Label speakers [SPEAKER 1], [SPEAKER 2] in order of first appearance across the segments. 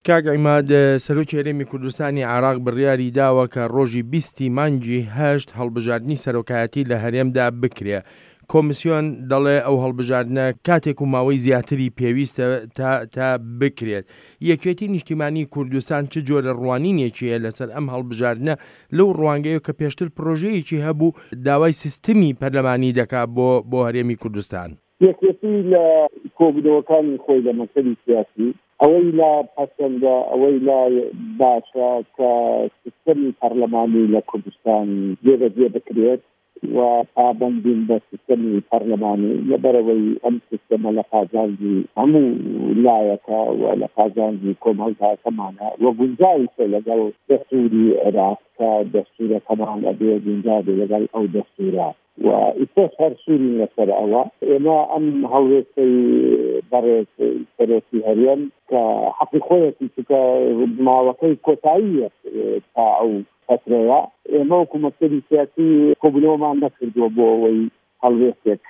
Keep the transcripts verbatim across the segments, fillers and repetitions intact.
[SPEAKER 1] کاک عیماد، سەرۆکی هەرێمی کوردستانی عێراق بڕیاری داوە کە ڕۆژی بیستی مانگی هەشت هەڵبژاردننی سەرۆکایەتی لە هەرێمدا بکرێ. کۆمیسیۆن دەڵێ ئەو هەڵبژاردنە کاتێک و ماوەی زیاتری پێویستە تا, تا بکرێت. یەکێتی نیشتیمانی کوردستان چ جۆرە ڕوانینێکیە لەسەر ئەم هەڵبژاردنە لەو ڕوانگەیە کە پێشتر پرۆژەیەکی هەبوو داوای سیستمی پەرلەمانی دەکات بۆ بۆ هەرێمی کوردستان؟
[SPEAKER 2] یەکێتی لە کۆبوونەوەکانی خۆی لە مەسەری سیاسی ئەوەی لا پەسەندە ئەوەی لا باشە کە سیستەمی پەرلەمانی لە کوردستان جێبەجێ بکرێت و پابەندین بە سیستەمی پەرلەمانی لەبەرەوەی ئەم سیستەمە لە قازانجی هەموو لایەکە و لە قازانجی کۆمەڵگاکەمانە وە گونجاویشە لەگەڵ دەستوری عێراق کە دەستورەکەمان ئەبێ گونجابێ لەگەڵ ئەو دەستورە و ئیتۆش هەر سووری لەسەر ئەوە. ئێمە ئەم هەڵوێستەی بەڕێز سەرۆکی هەرێم کە حەقی خۆیەتی چکە ماوەکەی کۆتاییە تا ئەو فترەیە ئێمە وەکو مەسەری سیاسی کۆبوونەوەمان نەکردووە بۆ ئەوەی هەڵوێستێک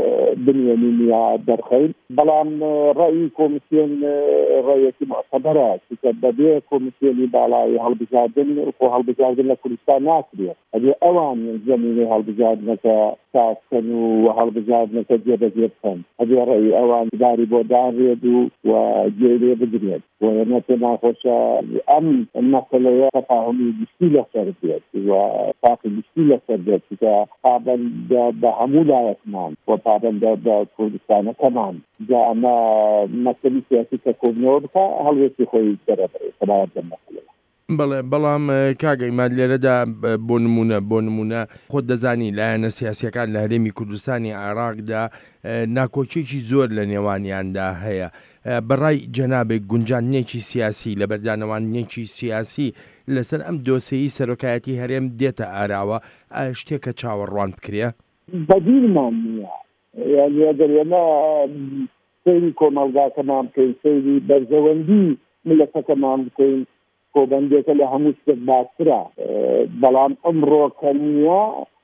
[SPEAKER 2] بنوێنین یا دەرخەین، بەڵام ڕەئی کۆمیسیۆن ڕەیەکی مۆعتەبەرە چکە بەبێ کۆمیسیۆنی باڵای هەڵبژاردن خۆ هەڵبژاردن لە کوردستان ناکرێت. ئەبێ ئەوان زەمینەی هەڵبژاردنەکە سازکەن و هەڵبژاردنەکە جێبەجێ بکەن، ئەبێ ڕەئی ئەوان داری بۆ دانرێت و و گوێ لێ بگرێت بۆ ئێمە پێ ناخۆشە ئەم مەسەلەیە تەفاهمی گشتی لەسەر بێت و تاقی گشتی لەسەر بێت چکە پابەندە بە هەموو لایەکمان و پابەندە بە کوردستانەکەمان جا ئەمە مەسەلی سیاسی کە کۆبوونەوە بکە هەڵوێستی خۆی دەرەبڕێت سەبارەت بەم مەسەلەیە.
[SPEAKER 1] بەڵێ، بەڵام کاک عیماد لێرەدا بۆ نمونە بۆ نمونە خۆت دەزانی لایەنە سیاسیەکان لە هەرێمی کوردستانی عێراقدا ناکۆچێکی زۆر لە نێوانیاندا هەیە. بەڕای جەنابێک گونجاندنێکی سیاسی لە بەردانەوانیەکی سیاسی لەسەر ئەم دۆسەیی سەرۆکایەتی هەرێم دێتە ئاراوە، ئایا شتێکە چاوەڕوان بکرێ؟
[SPEAKER 2] بەدیرمان نییە، یعنی ئەگەر ئێمە سەیری کۆمەڵگاکەمان بکەین، سەیری بەرزەوەندی ملەتەکەمان بکەین، کۆبەندێکە لە هەموو شتێک باشترە، بەڵام ئەمڕۆکە نییە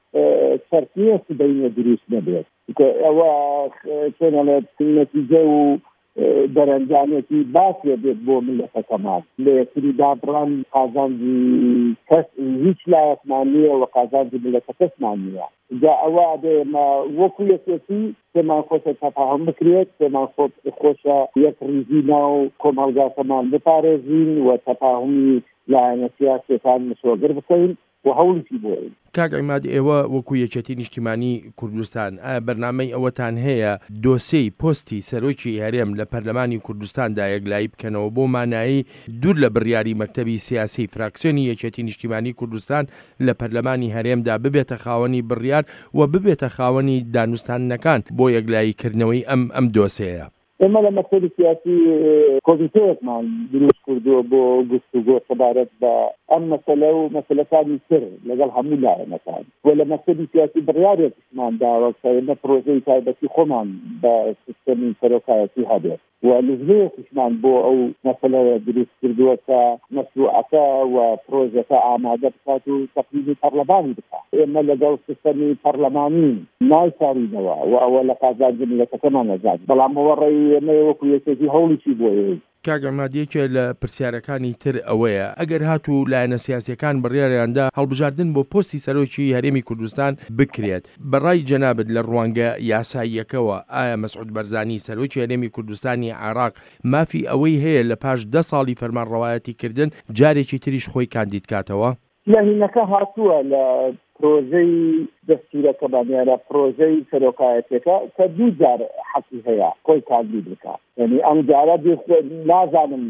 [SPEAKER 2] سەرچینە سبەینە دروست نەبێت. ئەوە چۆنەڵێت نەتیجە و دەرەنجامێکی باشێ بێت بۆ ملەتەکەمان لە یەکتری دابڕان قازانجی کەس هیچ لایەکمان نییە و قازانجی ملەتە کەسمان نییە. جا ئەوە ئەبێمە وەکو یەکێتی پێمان خۆشە تەفاهم بکرێت، پێمان خۆشە یەک ریزی ناو کۆمەڵگاکەمان بپارێزین و تەفاهمی لایەنە سیاسیەکان مشۆگر بکەین و هەوڵی بۆین.
[SPEAKER 1] کاک عیماد، ئێوە وەکو یەکێتی نیشتیمانی کوردستان ئایا بەرنامەی ئەوەتان هەیە دۆسەی پۆستی سەرۆکی هەرێم لە پەرلەمانی کوردستاندا یەکلایی بکەنەوە بۆ مانایی دوور لە بڕیاری مەکتەبی سیاسی فراکسیۆنی یەکێتی نیشتیمانی کوردستان لە پەرلەمانی هەرێمدا ببێتە خاوەنی بڕیار و ببێتە خاوەنی دانوستانەکان بۆ یەکلاییکردنەوەی ئەم ئەم دۆسەیە؟
[SPEAKER 2] ئێمە لە مەسەری سیاسی کۆمیتەیەکمان دروست کردووە بۆ گفتوگۆ سەبارەت بە ئەم مەسەلە و مەسەلەکانی تر لەگەڵ هەموو لایەنەکان و لە مەسەری سیاسی بڕیارێکمان داوە کە ئێمە پرۆژەی تایبەتی خۆمان بە سیستەمی سەرۆکایەتی هەبێت و لزوێکیشمان بۆ ئەو مەسەلەیە دروست کردووە کە مەشروعەکە و پرۆژەکە ئامادە بکات و تەقدیمی پەرلەمانی بکات. ئێمە لەگەڵ سیستەمی پەرلەمانی نایسارینەوە و ئەوە لە قازانجی ملەتەکەمان نەزان، بەڵام ئەوە ڕێی ئێمە وەکو یەکێتی هەوڵیشی بۆ.
[SPEAKER 1] کاک عیماد، یەکێ لە پرسیارەکانی تر ئەوەیە ئەگەر هاتوو لایەنە سیاسیەکان بڕیاریاندا هەڵبژاردن بۆ پۆستی سەرۆکی هەرێمی کوردستان بکرێت، بەڕای جەنابەت لە ڕوانگە یاساییەکەوە ئایا مەسعود بەرزانی سەرۆکی هەرێمی کوردستانی عێراق مافی ئەوەی هەیە لە پاش دە ساڵی فەرمانڕەوایەتی کردن جارێکی تریش خۆی کاندید کاتەوە؟
[SPEAKER 2] لە هینەکە هاتووە لە پرۆژەی دەستورەکەمان یانە پرۆژەی سەرۆکایەتەکە کە دوو جار حەقی هەیە خۆی کاندید بکات، یعنی ئەم جارە نازانم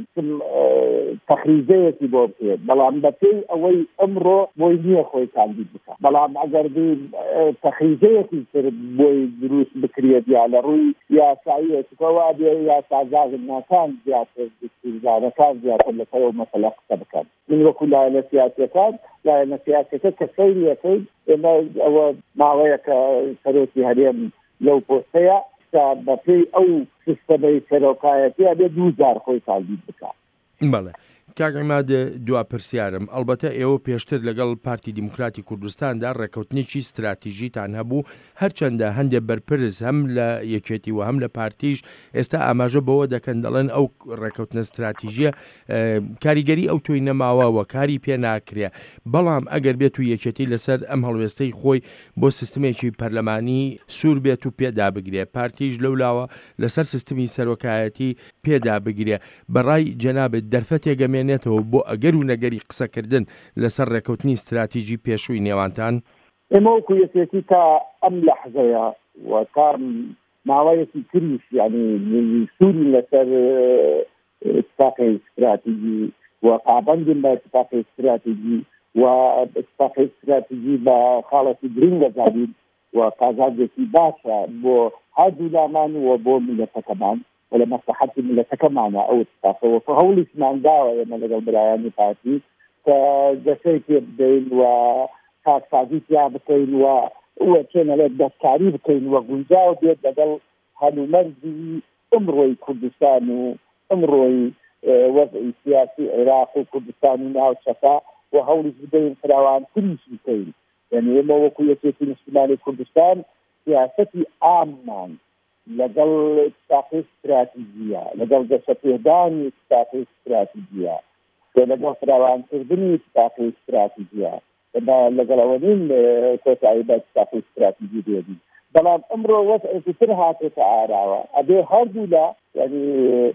[SPEAKER 2] تەخریزەیەکی بۆ بکرێت، بەڵام بەپێی ئەوەی ئەمڕۆ بۆی نییە خۆی کاندید بکات، بەڵام ئەگەر تەخریزەیەکی تر بۆی دروست بکرێت یا لە ڕووی یاساییەکەوە بێ یاسازانەکان زیاتر دەستورزانەکان زیاتر لەسەر مەسەلە قسە بکەن. من وەکو لایەنە سیاسیەکان لایەنە سیاسیەکە کە سەیریەکەی ئێمە ئەوە ماوەیە کە سەرۆکی هەرێم لەو پۆستەیە کە بەپێی ئەو سیستەمەی سەرۆکایەتی ئەبێ دوو جار خۆی کاندید بکات.
[SPEAKER 1] بەڵێ، کاگعیمادە دوا پرسیارم ئەلبەتە ئێوە پێشتر لەگەڵ پارتی دیموکراتی کوردستاندا ڕێکەوتنێکی استراتیژیتان هەبوو هەرچەندە هەندێک بەرپرس هەم لە یەکێتی و هەم لە پارتیش ئێستا ئاماژە بەوە دەکەن دەڵێن ئەو ڕێکەوتنە استراتیژیە کاریگەری ئەو تۆی نەماوەوە کاری پێ ناکرێ بەڵام ئەگەر بێت و یەکێتی لەسەر ئەم هەڵوێستەی خۆی بۆ سیستمێکی پەرلەمانی سوور بێت و پێدا بگرێ پارتیش لەولاوە لەسەر سیستمی سەرۆکایەتی پێدا بگرێ بەڕای جەنابێت دەرفەت تێگەمێنێتەوە بۆ ئەگەر و نەگەری قسەکردن لەسەر ڕێکەوتنی استراتیژی پێشووی نێوانتان
[SPEAKER 2] ئێمە وەکو یەکێتی تا ئەم لەحزەیە و کار ماوەیەکی تریش یعنی سووری لەسەر اتفاقی استراتیژی و پابەندین بە اتفاقی استراتیژی و اتفاقی استراتیژی بە خاڵەتی گرنگە دابین و قازانجێکی باشە بۆ هەردوو لامان و بۆ میلەتەکەمان ولا مصلحة ملتەکەمانە ئەو اتفاقەوە هەوڵیشمان داوە ئێمە لەگەڵ برایانی پارتی کە دەسەی پێ بدەین و کاکسازی پیا بکەین و چێنەڵێت دەستکاری بکەین و گونجاو بێت لەگەڵ هەلومەرزی ئەمڕۆی کوردستان و ئەمڕۆی وەزعی سیاسی عێراق و کوردستان و ناوچەکە و هەوڵیش بدەین فراوانتریش بکەین یعنی ئێمە وەکو یەکێتی نیشتیمانی کوردستان سیاسەتی ئاممان لەگەڵ اتفاقی استراتیژیە لەگەڵ دەسەپێدانی اتفاقی استراتیژیە لەگەڵ فراوانکردنی اتفاقی استراتیژیە لەگەڵ ئەوەنین کۆتایی بە اتفاقی استراتیژی دێبین بەڵام ئەمڕۆ وەزعێکی تر هاتێتە ئاراوە ئەبێ هەردوو لە یعنی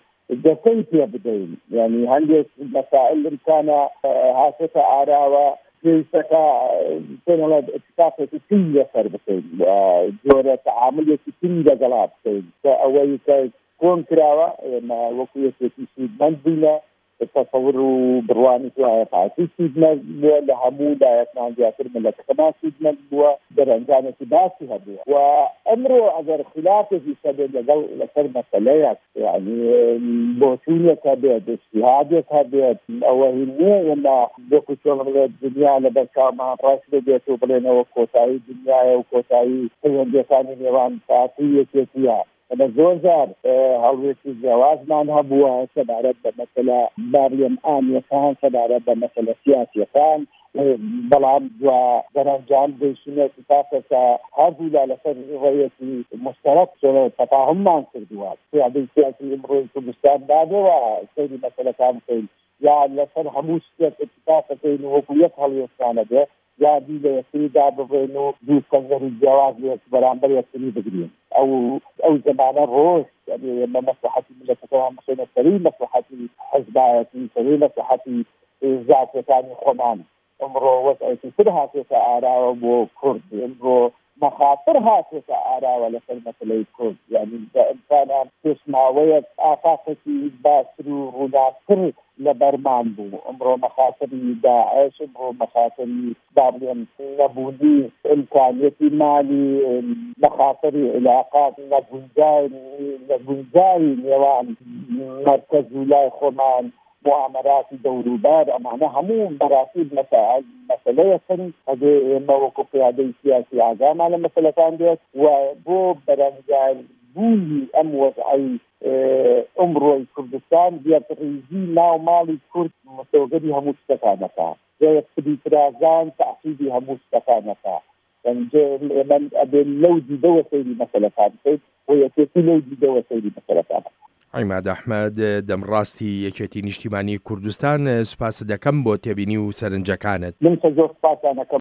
[SPEAKER 2] دەسەی پێ بدەین یعنی هەندێک مەسائل امکانە هاتێتە ئاراوە پێویستەکە پێنەڵێت اتفاقێکی تری لەسەر بکەین جۆرە تەعاملێکی تری لەگەڵا بکەین کە ئەوەی کە کۆن کراوە ئێمە وەکو یەکێتی سوودمەند بووینە تەسەور و بڕوانی توایە پارتی سوودمەند بووە لە هەموو لایەکمان زیاتر ملەتەکەمان سوودمەند بووە دەرەنجامێکی باسی هەبووە و ئەمڕۆ ئەگەر خلافێکی سەبێت لەگەڵ لەسەر مەسەلەیەک یعنی بۆچوونێک هەبێت اجتیهادێک هەبێت ئەوە نییە ئێمە وەکو چۆن بڵێت دنیا لەبەر چاومان ڕاست بێت و بڵێنەوە کۆتایی دنیایە و کۆتایی پەیوەندیەکانی نێوان پارتی یەکێتیە لە زۆر جار هەڵوێستی جیاوازمان هەبووە سەبارەت بە مەسەلە باریەم ئامیەکان سەبارەت بە مەسەلە سیاسیەکان بەڵام دوا دەرەنجام دەیشینێت تاکە هەردوو لا لەسەر ڕێیەکی مشتەرەک تەفاهممان کردووە پیادەی سیاسی ئەمڕۆی کوردستان دادەوە سەیری مەسەلەکان بکەین یا لەسەر هەموو شتێک اتفاق بکەین وەکو یەک هەڵوێستانە بێ یا دی لە یەکتریدا ببڕێن و دوو کەنگەری جیاواز لێک بەرامبەر یەکتری بگرین ئەو ئەو زمانە ڕۆژ ئێمە مەسلحەتی ملەتەکەمان بخێنە سەری مەسلحەتی حەزبایەتی سەری مەسلحەتی زاتەکانی خۆمان ئەمڕۆ وەزعێکی تر هاتێتە ئاراوە بۆ کورد ئەمڕۆ مەخاتر هاتێتە ئاراوە لەسەر مەسەلەی کورد یعنی بەئیمکانە پێشماوەیەک ئافاقێکی باشتر و ڕووناکتر لە بەرمان بوو ئەمڕۆ مەخاتری داعش ئەمڕۆ مەخاتری دابڵێن نەبوونی ئیمکانیەتی مالی مەخاتری علاقات نەگونجایی نێوان مەرکەز و لای خۆمان معاملاتی دەوروبار ئەمانە هەموو بەراسی مەسەلەیەکن ئەبێ ئێمە وەکو پیادەی سیاسی ئاگامان لە مەسەلەکان دێت و بۆ بەرەنجال بوونی ئەم وەزعی ئەمڕۆی کوردستان دیێتڕیزی ناو ماڵی کورد مستەوەگەری هەموو شتەکانەکە یەکتری فرازان تەعقیدی هەموو شتەکانەکە ئێمە ئەبێ لەو دیدەوە سەیری مەسەلەکان بکەیت و یەکێتی لەو دیدەوە سەیری مەسەلەکان
[SPEAKER 1] عیماد ئەحمەد دەمڕاستی یەکێتی نیشتیمانی کوردستان سوپاس دەکەم بۆ تێبینی و سەرنجەکانت
[SPEAKER 2] من زۆر سوپاسان دەکەم